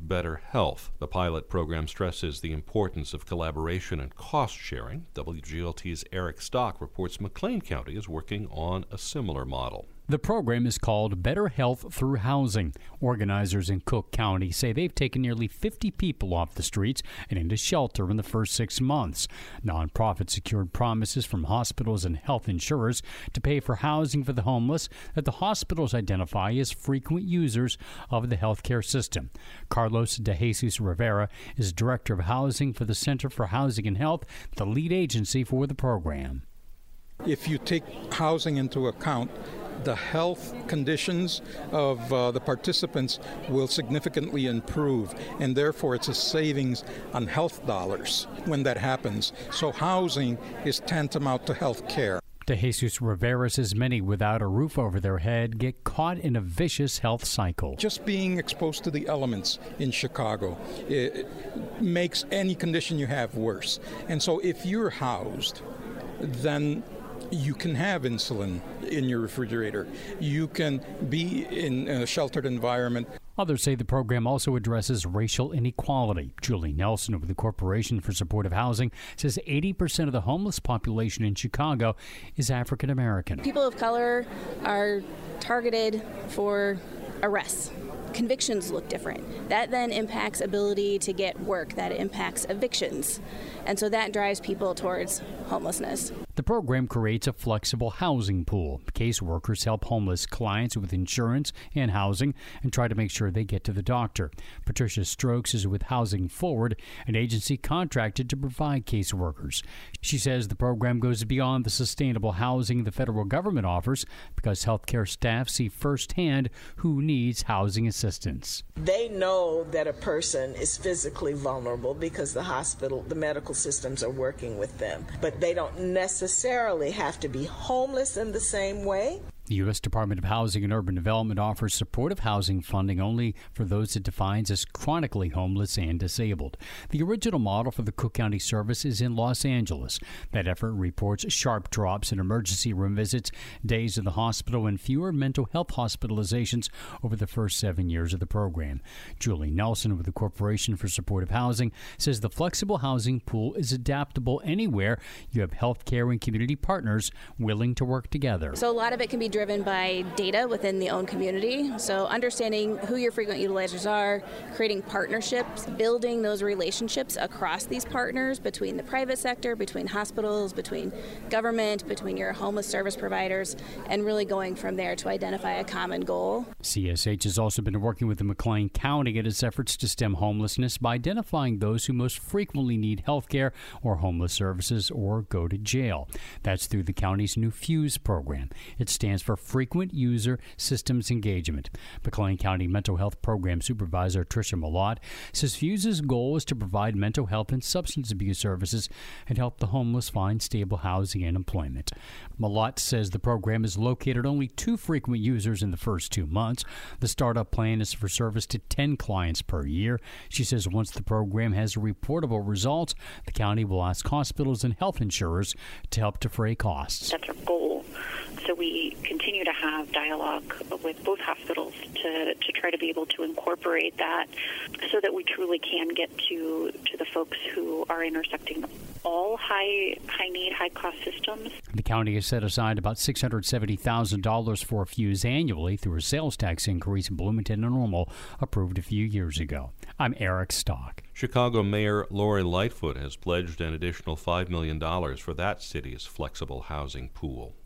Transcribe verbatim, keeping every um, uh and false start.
Better Health. The pilot program stresses the importance of collaboration and cost sharing. W G L T's Eric Stock reports McLean County is working on a similar model. The program is called Better Health Through Housing. Organizers in Cook County say they've taken nearly fifty people off the streets and into shelter in the first six months. Nonprofits secured promises from hospitals and health insurers to pay for housing for the homeless that the hospitals identify as frequent users of the healthcare system. Carlos De Jesus Rivera is Director of Housing for the Center for Housing and Health, the lead agency for the program. If you take housing into account, the health conditions of uh, the participants will significantly improve, and therefore it's a savings on health dollars when that happens. So housing is tantamount to health care. De Jesus Rivera says many without a roof over their head get caught in a vicious health cycle. Just being exposed to the elements in Chicago it makes any condition you have worse. And so if you're housed, then you can have insulin in your refrigerator. You can be in a sheltered environment. Others say the program also addresses racial inequality. Julie Nelson of the Corporation for Supportive Housing says eighty percent of the homeless population in Chicago is African American. People of color are targeted for arrests. Convictions look different. That then impacts ability to get work. That impacts evictions. And so that drives people towards homelessness. The program creates a flexible housing pool. Caseworkers help homeless clients with insurance and housing and try to make sure they get to the doctor. Patricia Strokes is with Housing Forward, an agency contracted to provide caseworkers. She says the program goes beyond the sustainable housing the federal government offers because healthcare staff see firsthand who needs housing assistance. They know that a person is physically vulnerable because the hospital, the medical systems are working with them, but they don't necessarily have to be homeless in the same way. The U S Department of Housing and Urban Development offers supportive housing funding only for those it defines as chronically homeless and disabled. The original model for the Cook County service is in Los Angeles. That effort reports sharp drops in emergency room visits, days in the hospital, and fewer mental health hospitalizations over the first seven years of the program. Julie Nelson with the Corporation for Supportive Housing says the flexible housing pool is adaptable anywhere you have health care and community partners willing to work together. So a lot of it can be driven by data within the own community. So understanding who your frequent utilizers are, creating partnerships, building those relationships across these partners between the private sector, between hospitals, between government, between your homeless service providers, and really going from there to identify a common goal. C S H has also been working with the McLean County in its efforts to stem homelessness by identifying those who most frequently need health care or homeless services or go to jail. That's through the county's new FUSE program. It stands for Frequent User Systems Engagement. McLean County Mental Health Program Supervisor Tricia Malott says FUSE's goal is to provide mental health and substance abuse services and help the homeless find stable housing and employment. Malott says the program has located only two frequent users in the first two months. The startup plan is for service to ten clients per year. She says once the program has reportable results, the county will ask hospitals and health insurers to help defray costs. That's our goal. So we continue to have dialogue with both hospitals to, to try to be able to incorporate that so that we truly can get to, to the folks who are intersecting all high high need, high cost systems. The county has set aside about six hundred seventy thousand dollars for FUSE annually through a sales tax increase Bloomington and Normal approved a few years ago. I'm Eric Stock. Chicago Mayor Lori Lightfoot has pledged an additional five million dollars for that city's flexible housing pool.